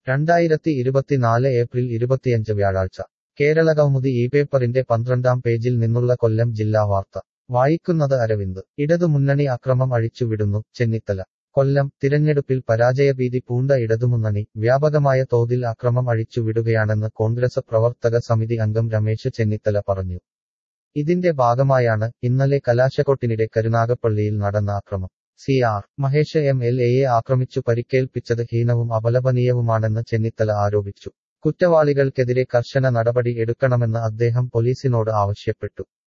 2024 April 25 വ്യാഴാഴ്ച കേരളകൗമുദി ഈ പേപ്പറിന്റെ 12-ാം പേജിൽ നിന്നുള്ള കൊല്ലം ജില്ലാ വാർത്ത വായിക്കുന്നത് അരവിന്ദ് ഇടതുമുന്നണി അക്രമം അഴിച്ചുവിടുന്നു ചെന്നിത്തല കൊല്ലം തിരഞ്ഞെടുപ്പിൽ പരാജയഭീതി പൂണ്ട ഇടതുമുന്നണി വ്യാപകമായ തോതിൽ അക്രമം അഴിച്ചുവിടുകയാണെന്ന് കോൺഗ്രസ് പ്രവർത്തക സമിതി അംഗം രമേശ് ചെന്നിത്തല പറഞ്ഞു. ഇതിന്റെ ഭാഗമായാണ് ഇന്നലെ കലാശക്കൊട്ടിനിടെ കരുനാഗപ്പള്ളിയിൽ നടന്ന അക്രമം. CR മഹേഷ് MLAയെ ആക്രമിച്ചു പരിക്കേൽപ്പിച്ചത് ഹീനവും അപലപനീയവുമാണെന്ന് ചെന്നിത്തല ആരോപിച്ചു. കുറ്റവാളികൾക്കെതിരെ കർശന നടപടി എടുക്കണമെന്ന് അദ്ദേഹം പോലീസിനോട് ആവശ്യപ്പെട്ടു.